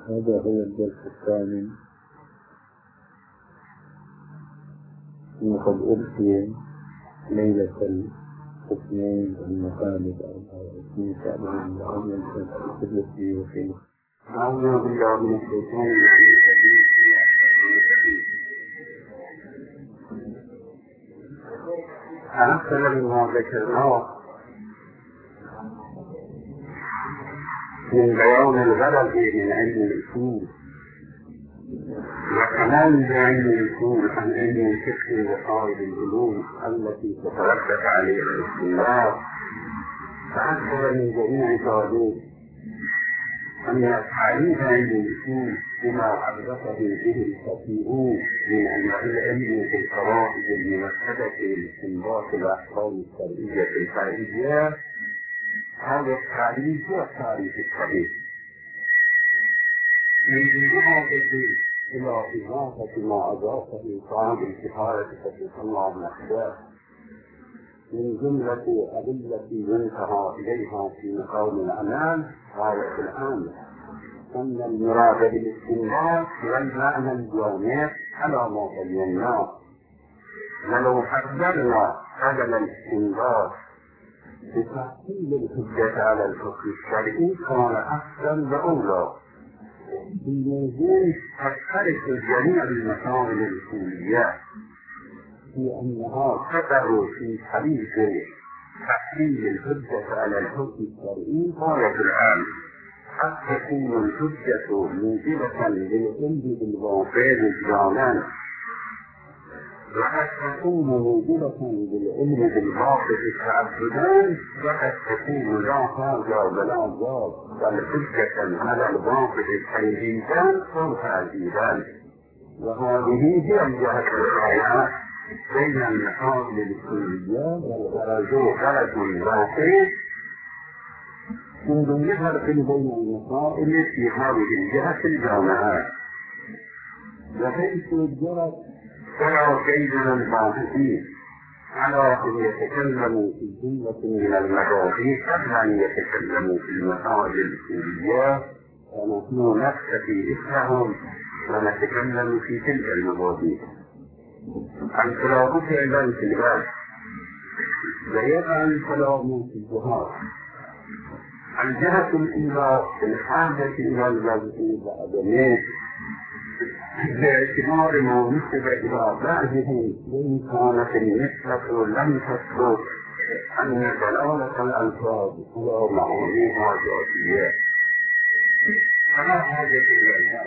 هذا هو الدرس الثاني. وقد ألقي ليلة الاثنين المقالب 24 شعبان لعام 2023 أعوذ بالله من الشيطان الرجيم. أحسن مما ذكرناه من بيان الغرض من علم الأصول وكمان بعلم الأصول عن علم الفقه وقواعد العلوم التي تترتب عليها الاستنباط، فأكثر من جميع ذلك أن تعريف علم الأصول بما عرفه به الكثيرون من أنواع العلم في القواعد الممثلة لاستنباط الأحكام الشرعية الفرعية، هذا التعريف هو التعريف الصحيح. يجب إلى إضافة ما أضافه صاحب الكفاية صلى الله عليه وسلم من جملة أدلة ينتهى إليها في مقام الأمان غاية الآن، أن المراد بالاستنباط هو المعنى الجامع على ما بيناه، ولو حذرنا بدل الاستنباط بتحصيل الحجة على الحكم الشرعي كان أحسن وأولى. بالوجود تختلف جميع المسائل الأصولية في أنها تقع في حديث تحصيل الحجة على الحكم الشرعي غاية العام، قد تكون الحجة موجبة للعلم بالواقع إجمالا، وقد تكون موجبة للعلم بالواقع تعبدا، وقد تكون لا حاجة ولا ضار بل حجة على الواقع تنجيزا أو تعزيزا. وهذه هي الجهة الرائعة بين المسائل الأصولية والغرض الواقع، منذ يظهر بين المسائل في هذه الجهة الجامعة، وحيث الجهة فلا سيدنا الباحثين على أن يتكلموا في جملة من المبادئ قبل أن يتكلموا في المسائل الأصولية، ونحن نكتفي إثرهم ونتكلم في تلك المبادئ. الكلام فعلا في الغالب ويقع الكلام في الجهات. الجهة الأولى الحاجة إلى الوضع وعدمه باعتبار ما نسب إلى بعضه وإن كانت النسبة لم تثبت أن دلالة الألفاظ على معانيها ذاتية، فلا حاجة إلى ذلك.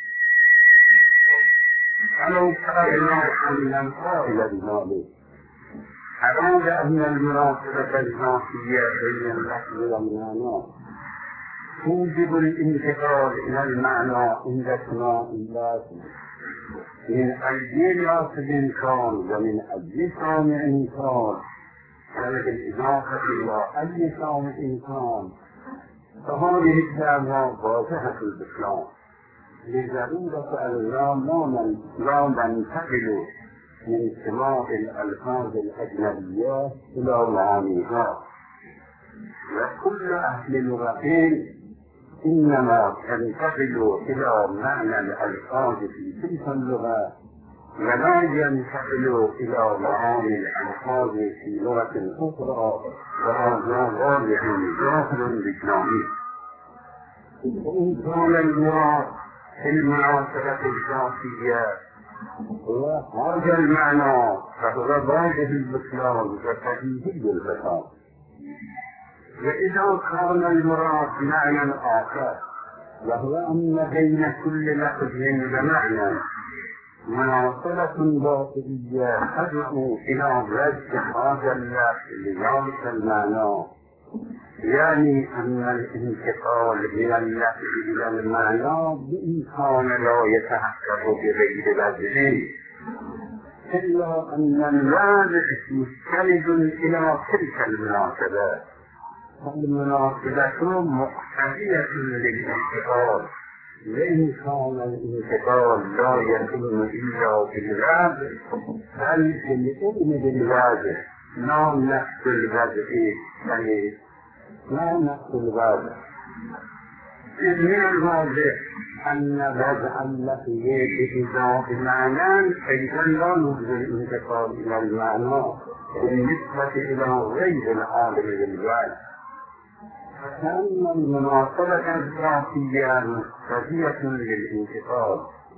فلو قالنا أن القائل بذلك أراد أن المناسبة الذاتية بين اللفظ والمعنى توجب الانتقال إلى المعنى عند اسماء الله من أي لفظ كان ومن أي سامع كان، وبالإضافة إلى أي سامع كان، فهذه الدعوة واضحة الإسلام لضرورة أن لا ننتقل من سماع الألفاظ الأجنبية إلى معانيها، وكل أهل اللغتين إنما تنتقل إلى معنى الألفاظ في تلك اللغة، ولا ينتقل إلى معاني الألفاظ في لغة أخرى، وهذا واضح ظاهر بكلامه. وإن كان المراد في المناسبة الذاتية هو هذا المعنى فهو واضح البطلان وصحيح الفساد، وإذا كان المراد معنى آخر وهو أن بين كل لفظ ومعنى مناسبة باطنية تدعو إلى رد هذا اللفظ لذلك المعنى، يعني أن الانتقال من اللفظ إلى المعنى بإمكان لا يتحقق بغير وجه، إلا أن الوارث مستند إلى تلك المناسبة، فالمناسبة مقتضية للانتقال، وإن كان الانتقال لا يتم إلا بالوجه بل بالعلم بالوجه لا نفس الوجه، يعني لا نفس الوجه. من الواضح أن وضع اللفظ بإضافة معنى أيضا لا يوجد الانتقال إلى المعنى بالنسبة إلى غير العالم بالوعي، فكأن المناسبة الذاتية مقتضية للانتقال.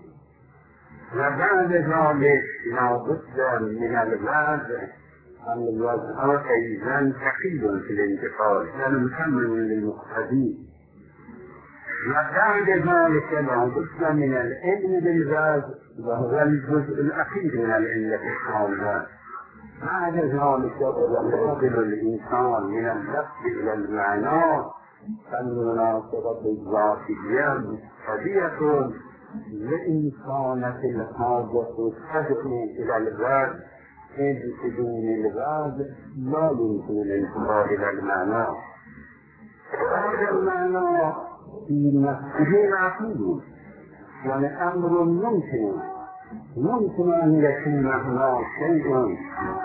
وبعد ذلك لا بد من الوضع أن الوضع أيضا ثقيل في الانتقال كمكمل للمقتدي. وبعد ذلك لا بد من العلم بالوضع وهو الجزء الأخير من العلة الحاضرة. بعد ذلك ينتقل الإنسان من اللفظ إلى المعنى، فالمناسبة الذاتية مقتضية لإنسانة الحاجة تدعو إلى الوضع، إذ بدون الوضع لا يمكن الانتقال إلى المعنى. هذا المعنى في نفسه معقول، والأمر ممكن أن يكون هناك شيء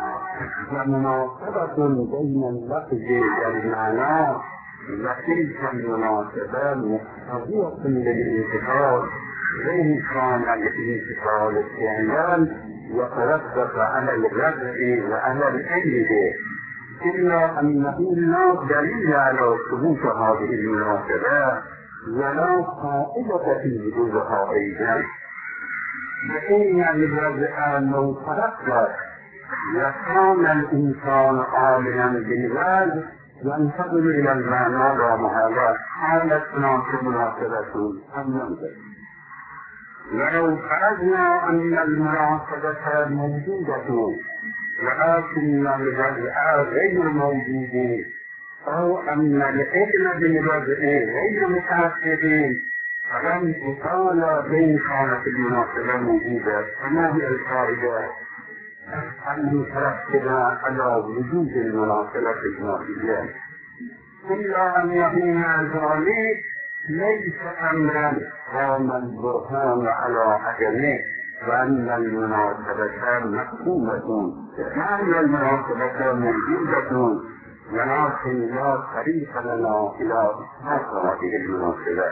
ومناسبة بين اللفظ والمعنى، وتلك المناسبة مقتضية للانتقال، وإن كان الانتقال فعلا يترتب على الوضع وعلى العلم، إلا أنه لا دليل على ثبوت هذه المناسبة ولا قائدة في وجودها أيضا. فإن الوضع لو ترتب وكان الإنسان عالما بالوضع ينتقل إلى المعنى لا محالة، حالت هناك مناسبة أم ينتهي. ولو فرضنا أن المناسبة موجودة ولكن الوضع غير موجود، أو أن العلم بالوضع غير متأكد، فلم تطال بين كانت المناسبة موجودة، فما هي الفائدة أن يترتب على وجود المناسبة الذاتية؟ إلا أن يكون ذلك ليس أمرا قام البرهان على عدمه، وأن المناسبة مفهومة، وأن المناسبة موجودة، ولكن لا طريق لنا إلى إثبات هذه المناسبة.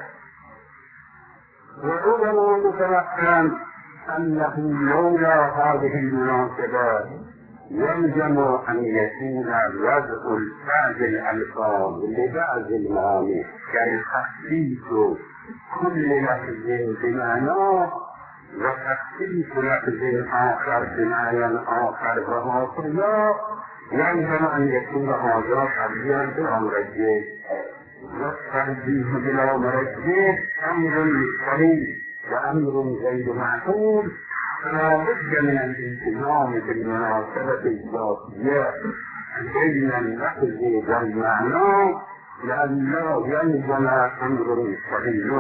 وربما نتوهم أنه لولا هذه المناسبة يلزم أن يكون وضع بعض الألفاظ لبعض المعاني كالتخصيص كل لفظ بمعناه وتخصيص لفظ آخر بمعنى آخر، وهكذا يلزم أن يكون هذا ترجيحا بلا مرجح، والترجيح بلا مرجح أمر مستحيل وأمر غير معقول. لا بد من الالتزام بالمناسبة الذاتية بين اللفظ والمعنى، لأنه يلزم أمر مستحيل.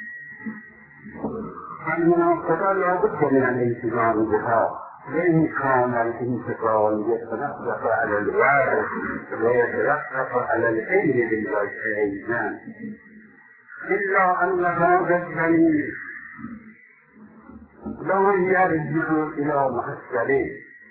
المناسبة لا بد من الالتزام بها، وإن كان الانتقال يترتب على الوضع ويترتب على العلم بالوضع أيضا، إلا أن هذا الدليل لا يرجع إلى محصلين.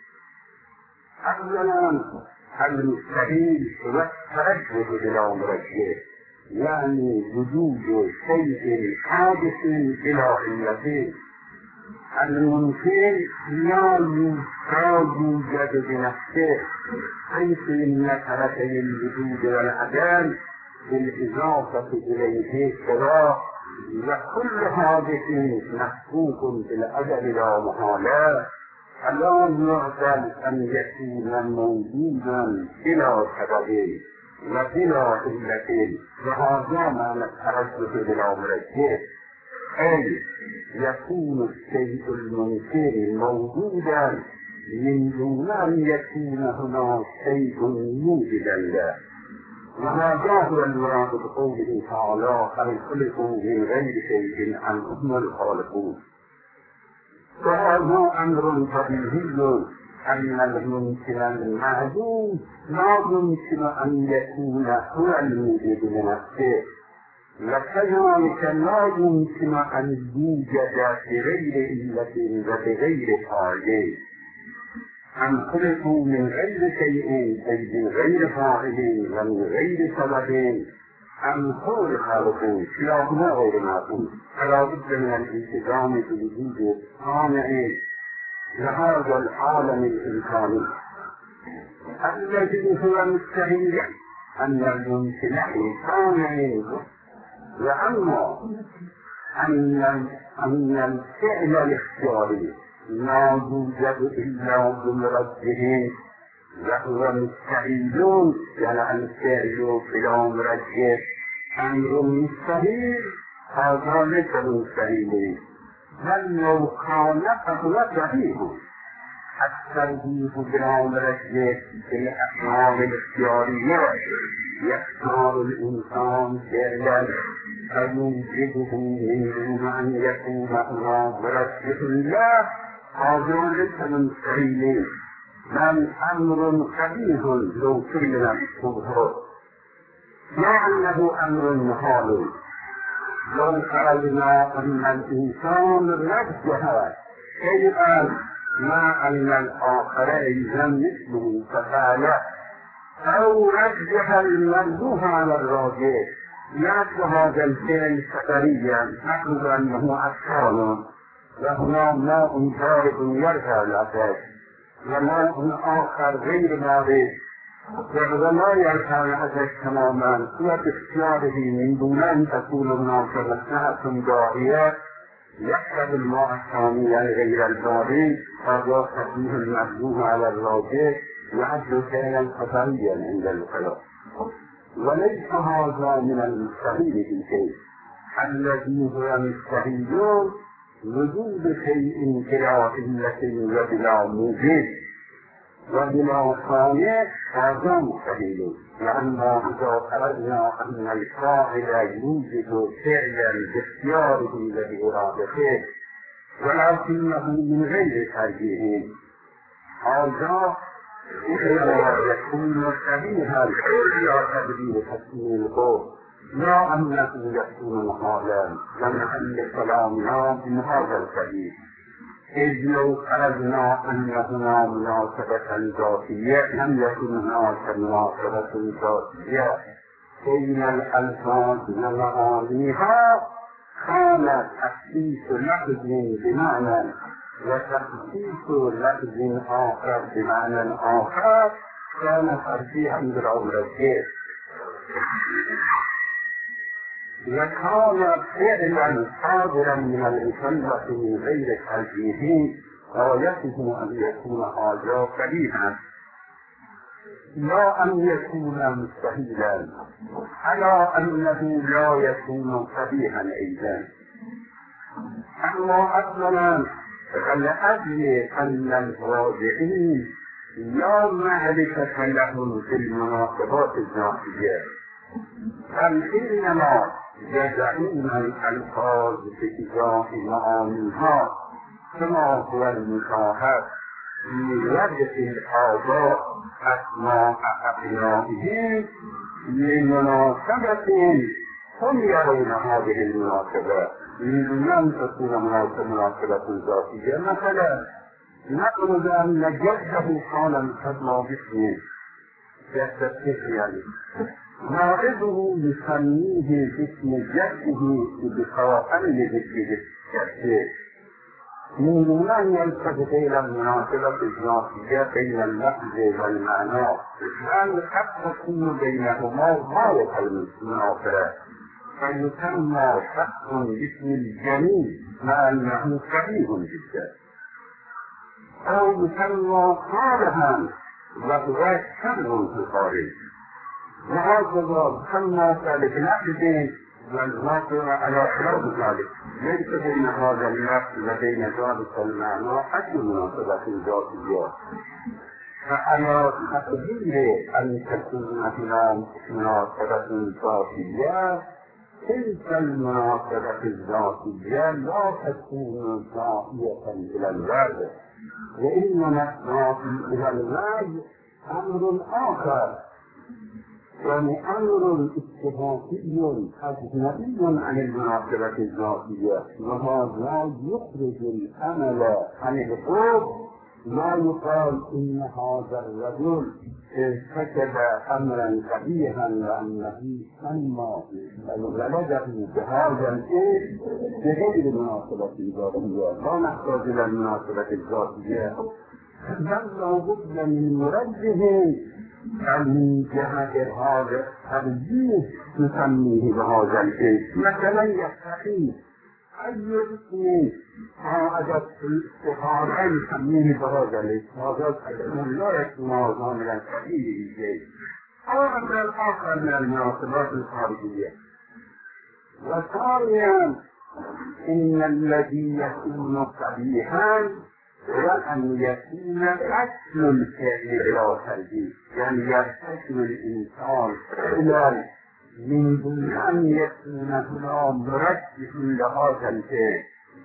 أولا المستحيل هو الترجح إلى مرجح، يعني وجود شيء حادث بلا علة. الممكن لا يوجد بنفسه، حيث إن تركي الوجود والعدم بالإضافة إليه كذا، وكل حادث مخلوق بالأجل لا محالة، فلا يعقل أن يكون موجودا بلا سبب وبلا علة، وهذا معنى الترجح بلا مرجح، أي يكون الشيء المنكر موجودا من دون أن يكون هناك شيء موجدا له. وهذا هو المراد بقوله تعالى: هل خلقوا من غير شيء أم هم الخالقون. وهذا أمر طبيعي، أن الممكن المعدوم لا يمكن أن يكون هو الموجود لنفسه، وكذلك لا يمكن أن يوجد بغير علة وبغير فاعل. أم خلقوا من غير شيء أي من غير فاعل ومن غير سبب، أمثال خالقون سياقنا غير معقول فلا بد من الالتزام بوجود صانع لهذا العالم الإنساني الذي هو مستحيل أن يمكن صانع، وأما أن الفعل الاختياري لا يوجد إلا بمرجه وهو مستحيل، يعني الفعل بلا مرجه أمر مستحيل، هذا ليس مستحيل بل لو كان فهو صحيح. الترجيح بلا مرجه في الأفعال الاختيارية يختار الإنسان فعلا فيوجده من دون أن يكون هو مرجح الله، هذا ليس مستحيل بل أمر قبيح لو كلنا بالشبهة، لا أنه أمر محال. لو فرضنا أن الإنسان رجح شيئا ما أن الآخر أيضا مثله ففعله، أو رجح المرجوح على الراجح يأخذ هذا الفعل سفريا نحن أنه أكثر، وهنا ماء بارد يرجع الأساس وماء آخر غير بارد ولا يرجع الأساس تماما، هو باختياره من دون أن تكون هناك مصلحة داعية يحسب الماء الثاني غير البارد هذا تكون المرجوح على الراجح يعد فعلا خطريا عند الخلاف، وليس هذا من المستحيل في شيء. الذي هو مستحيل وجود شيء بلا علة وبلا موجب وبلا صانع، هذا مستحيل، لأننا إذا فرضنا أن الفاعل يوجد فعلا باختياره وبإرادته ولكنه من غير ترجيح، هذا يكون صحيحا إلى تدبير تكميله، لا أنه يكون محالا ونحل كلامنا من هذا الحديث، إذ لو فرضنا أن هنا مناسبة ذاتية لم يكن هناك مناسبة ذاتية بين الألفاظ ومعانيها، كان تخصيص لفظ بمعنى وتخصيص لفظ آخر بمعنى آخر كان ترجيحا بالعمرة، وكان فعلا صادرا من المكلف من غير ترجيح غايته أن يكون هذا قبيحا لا أن يكون مستحيلا، على أنه لا يكون قبيحا أيضا. أما أصلا فلأجل أن الراجعين لا معرفة لهم في المناسبات الذاتية، بل إنما يدعون الألفاظ بإجراء معانيها كما هو المشاهد في وجه الأعضاء أسماء أبنائهم لمناسبة هم يرون هذه المناسبة من دون أن تكون مناسبة ذاتية. مثلا نقول أن جده كان يسمى باسمه يعني نائبه يسميه باسم جده بقراءة لذكر جده من دون أن يلتفت إلى المناسبة الذاتية بين اللفظ والمعنى، لأن قد تكون بينهما غاية المناسبة فيسمى شخص باسم الجميل مع أنه كبير جدا، أو يسمى صالحا وهو شر في الخارج، وهكذا يسمى ذلك لفظ والواقع على خلاف ذلك، ليس بين هذا اللفظ وبين ذلك المعنى أي مناسبة ذاتية، فعلى تقدير أن تكون هناك مناسبة ذاتية تلك المناسبة الذاتية لا تكون داعية إلى الوجه، وإنما الداعي إلى الوجه أمر آخر، يعني أمر استفاقي أجنبي عن المناسبة الذاتية، وهذا يخرج الأمل عن الخوف ما يقال إن هذا الرجل ارتكب أمرا قبيحا وأنه سمى ولده بهذا الاسم بغير مناسبة ذاتية، لا نحتاج إلى المناسبة الذاتية، بل لابد من مرجه من جهة هذا الترجيح نسميه بهذا الاسم. مثلا يستحيل أي اسم عادت في الاستخارة يسميه بهذا الاسم، هذا الاسم لا يسمى كاملا صحيح أو أمر الآخر من المناسبات الخارجية. وثانيا إن الذي يكون قبيحا وأن يكون أصل الفعل إلى ترجيح، يعني يرتكب الإنسان فعلا من دون أن يكون هنا مرجح لهذا الفعل،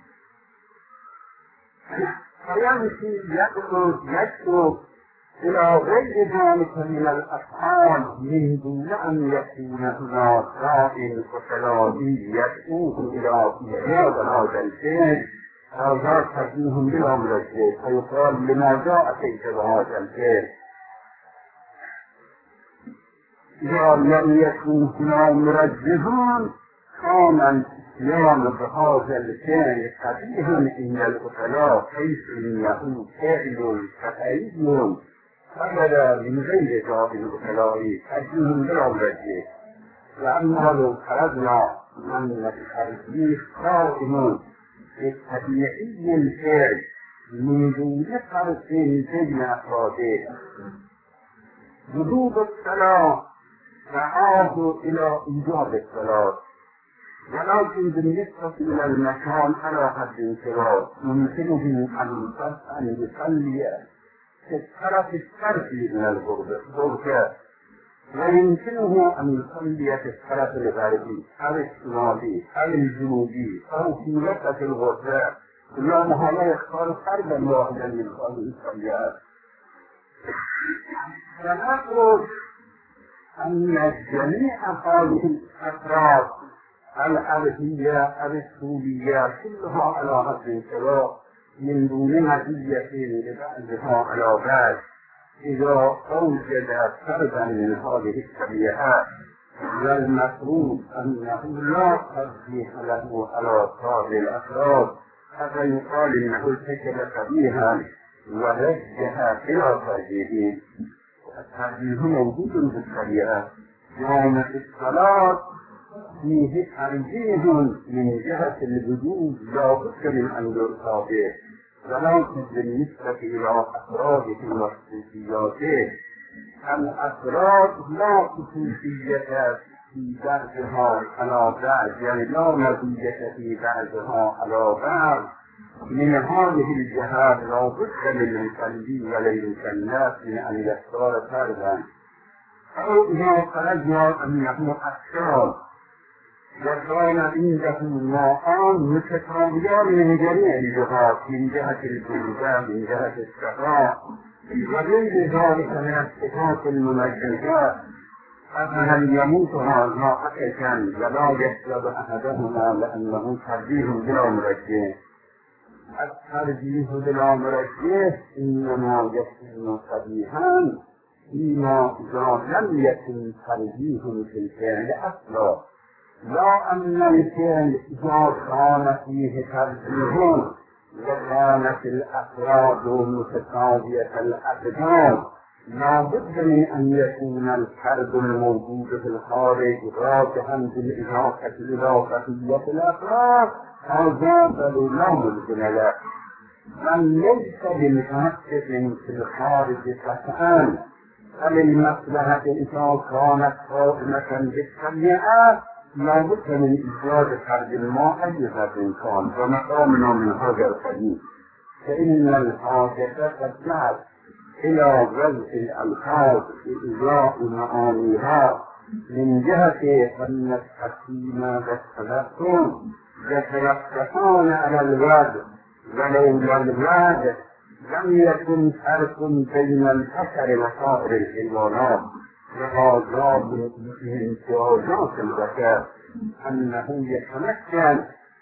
فيمشي يدعو إلى غير ذلك من الأفعال من دون أن يكون هنا سائل وصلابي يدعوه إلى إيجاد هذا الفعل، هذا ترجيح بلا مرجح، فيقال لماذا أتيت بهذا الفعل؟ إذا لم يكن هنا مرجحان كان الإسلام بهذا الفعل قبيحا عند العقلاء، حيث إنه فعل خطئي فبدا من غير ذات العقلاء ترجيح بلا مرجح، لأنه لو فرضنا أن الترجيح قائم بالطبيعي الفعل من دون فرق بين أفراده، وجوب الصلاة تعاد إلى إيجاب الصلاة، ولكن بالنسبة إلى المكان على حد سواء يمكنه أن يصلي في الطرف الشرقي من الغرفة، ويمكنه أن يصلي في الطرف الغربي أو الشمالي أو الجنوبي أو في وسط الغرفة، لأنها لا يختار فردا واحدا من هذه الصليات. فنقول أن جميع هذه الأفراد الأرضية الرسولية كلها على حد سواء من دون مزية لبعضها على بعض، إذا أوجد فردا من هذه الطبيعات والمفروض أنه لا ترجيح له على سائر الأفراد، حتى يقال إنه ارتكب قبيحا ووجه إلى ترجيحه. الترجيح موجود في الطبيعة، يعني في الصلاة فيه ترجيح من جهة الوجود لا بد من أن يرتابه، ولكن بالنسبة إلى أفراده وخصوصياته الأفراد لا خصوصية في بعضها على بعض، يعني لا مزية في بعضها على بعض. من هذه الجهات لا بد للمصلي وللمكلف من أن يختار فردا، أو إذا خرجنا أنه أشخاص وكان عنده ماءان متساويان من جميع الجهات، من جهة البلدان من جهة السماء وغير ذلك من الصفات المميزات، فهل يموت هذا حقيقا ولا يسلب أحدهما لأنه ترجيح بلا مرجح؟ الترجيح بلا مرجح إنما يكون قبيحا فيما إذا لم يكن ترجيح في الفعل أصلا، لا أن الفعل إذا كان فيه ترجيح وكانت الأفراد متساوية الأقدام لا بد من أن يكون الفرد الموجود في الخارج راجحا بالإضافة الإضافية الأفراد، هذا بل لا ممكن له، بل ليس بالمحقق في الخارج قطعا، فللمصلحة إذا كانت قائمة بالطبيعة لا بد من إيجاد فرد الماء أي فرد كان، ومقامنا من هذا الحديث فإن الحاجة قد جاءت إلى وضع الألفاظ بإجراء معانيها من جهة أن الحكيم والتلقن يتلقفان على الوضع، ولولا الوضع لم يكن فرق بين البشر وسائر الحيوانات، وهذا من امتيازات البشر أنه يتمكن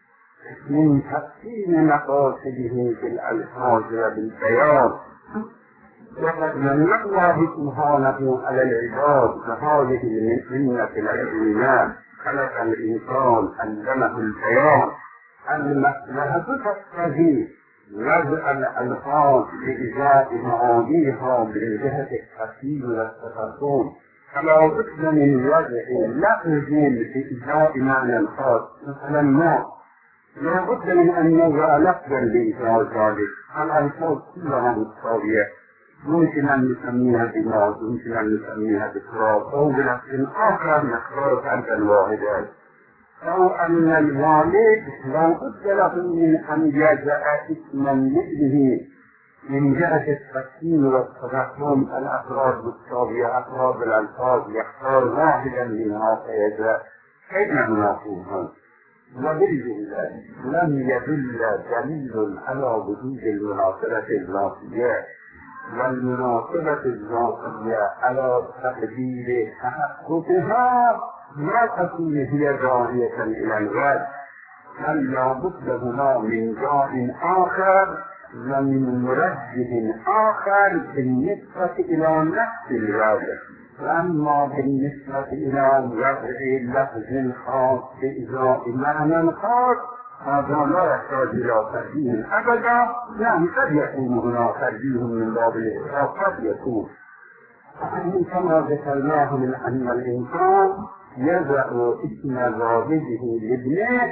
من تحسين مقاصده في الألفاظ وبالبيان. وقد من الله سبحانه على العباد بهذه المنة العظيمة، خلق الإنسان علمه البيان. المصلحة تقتضي وضع الألفاظ بإزاء معانيها من جهة التفسير والتفصيل، فلا بد من وضع لفظ بإزاء معنى الخاص. مثلا ما لا بد من أن نضع لفظا بإزاء ذلك. الألفاظ كلها متساوية، ممكن أن نسميها بماء، ممكن أن نسميها بتراب، أو بلفظ آخر نختار فردا واحدا. أو أن الوالد لا بد له من أن يجعل اسما مثله من جهة التقسيم والتفهم. الأفراد متساوية، أفراد الألفاظ يختار واحدا منها فيجعل كيف يكون. وبالجملة لم يدل دليل على وجود المناسبة الذاتية، والمناسبة الذاتية على تقدير تحققها لا تكون هي داعية إلى الغد، بل لا بد هنا من داع آخر ومن مرجح آخر بالنسبة إلى نفس الغد. وأما بالنسبة إلى وضع لفظ خاص بإزاء معنى خاص هذا لا يحتاج إلى ترجيح أبدا. يعني قد يكون هنا ترجيح من باب الإسراف، قد يكون. كما ذكرناه من أن الإنسان يضع اسم والده لابنه،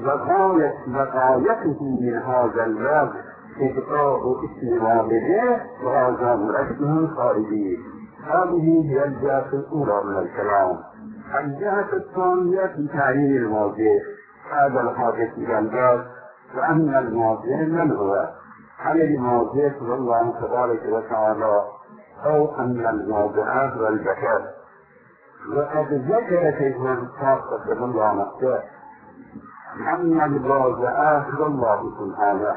وغايته من هذا الوضع إبقاء اسم والده، وهذا مرجح خارجي. هذه هي الجهة الأولى من الكلام. الجهة الثانية في تعيين الموضوع. هذا الحاجة إلى الباب، وأن الموضوع من هو؟ هل الموضوع هو الله تبارك وتعالى، أو أن الموضوع هو البشر؟ وقد ذكر شيخنا الخاص من الله نفسه أن الموضوع هو الله سبحانه،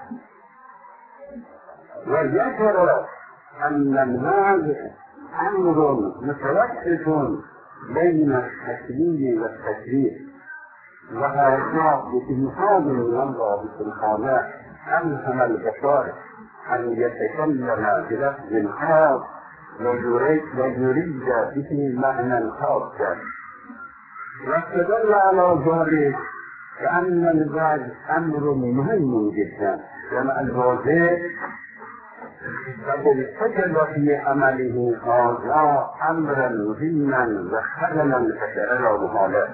وذكر أن الموضوع أمر متوسط بين التكليم والتكليف، وهذا بإمكان من الله سبحانه ألهم البشر أن يتكلم بلفظ خاص ويريد به معنى خاصا. واستدل على ذلك بأن الزواج أمر مهم جدا، كما الوظيفة قد ارتكب في عمله هذا أمرا مهما وخللا فترى محاله.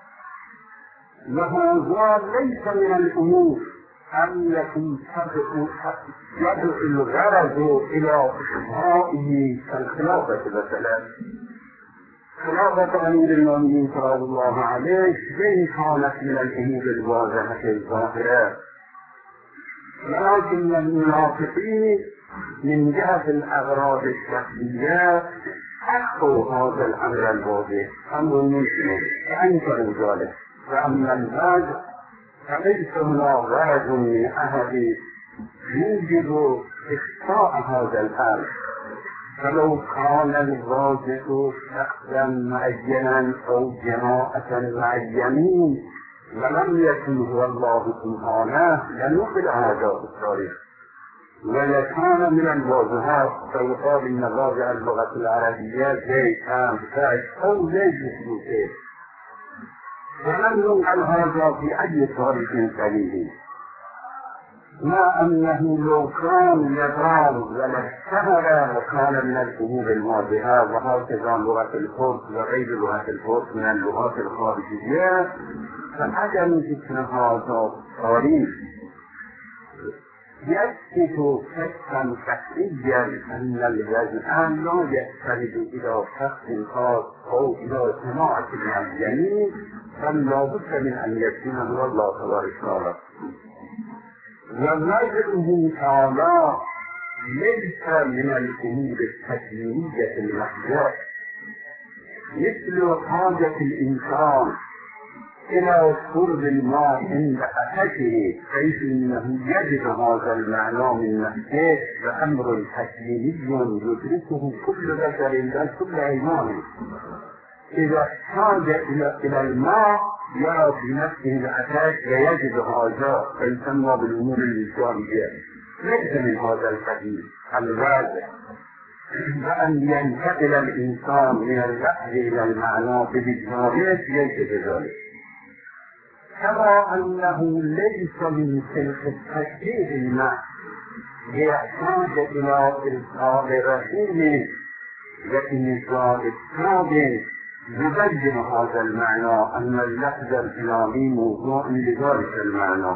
وهذا ليس من الأمور التي يدعو الغرض إلى إخفائه كالخلافة مثلا. خلافة أمير المؤمنين صلى الله عليه وسلم كانت من الأمور الواضحة الظاهرة، لكن المنافقين من جهة الأغراض الشخصية أخفوا هذا الأمر الواضح، أمر مسلم، فأنكروا ذلك. وأما البعض فليس هنا غرض من أحد يوجب إخفاء هذا الأمر. فلو كان الواجب شخصا معينا أو جماعة معينين ولم يكن هو الله سبحانه لنقل هذا التاريخ. ولكان من الواجهات فيقال إن واجه اللغة العربية زي كان بتاعت أو ليس بسيط، فلم ينقل هذا في أي طريق سليم. ما أنه لو كان يقال ولا اشتهر وكان من الأمور الواضحة، وهكذا لغة الفرس وغير لغة الفرس من اللغات الخارجية، فعدم ذكر هذا التاريخ يثبت شكا قطعيا أن الوجهان لا يستند إلى شخص خاص أو إلى جماعة معينين، بل لا بد من أن يكون هو الله تبارك وتعالى. ووجهه تعالى ليس من الأمور التكوينية المحضة، مثل حاجة الإنسان إلى شرب الماء عند أحده، حيث أنه يجد هذا المعنى من نفسه، وأمر تكويني يدركه كل بشر بل كل حيوان. إذا احتاج إلى الماء يرى في نفسه الأساس ويجد هذا فيسمى بالأمور الإسلامية. ليس من هذا القبيل الواضح. وأن ينتقل الإنسان من اللفظ إلى المعنى بوجدانه ليس كذلك. كما أنه ليس من تلك التشريع المعنى يحتاج إلى إرسال رسول وإنزال كتاب يبين هذا المعنى أن اللفظ الإلهي موضوع لذلك المعنى.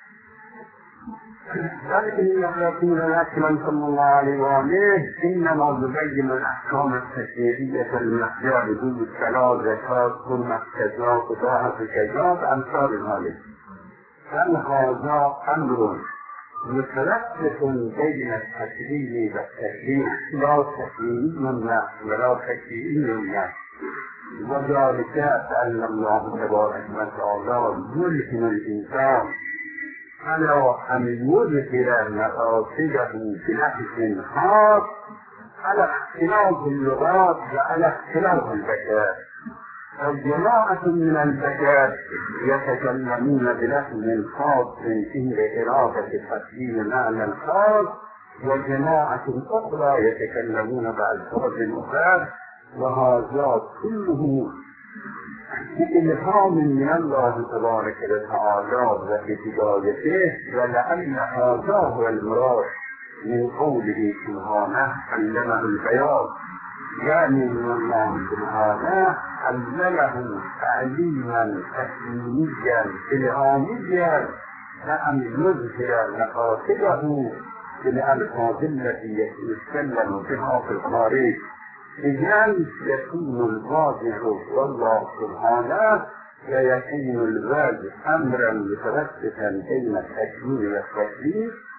ولكن الرسول الأكرم صلى الله عليه وآله إنما يبين الأحكام التشريعية المحجوبة بالصلاة زكاة حرمة كذا طاعة كذا أمثال ذلك. فهذا أمر متلفظ بين التشريع والتشريع لا تشريعي ولا تشريعي الناس. وذلك أن الله تبارك وتعالى يلهم الإنسان على أن يذكر مقاصده بنفس خاص على اختلاف اللغات وعلى اختلاف البشر. الجماعة من البشر يتكلمون بلفظ خاص عند إرادة تحصيل معنى خاص، وجماعة أخرى يتكلمون بألفاظ أخرى، وهذا كله بإلهام من الله تبارك وتعالى وهدايته، ولأن هذا هو المراد من قوله سبحانه علمه البيان، يعني من الله سبحانه علمه تعليما تكوينيا إلهاميا، لأن يظهر مقاصده بالألفاظ التي يتكلم بها في الخارج، إذن يكون الواضح والله سبحانه ويكون الواضح أمرا متوسطا بين التكوين والتكليف،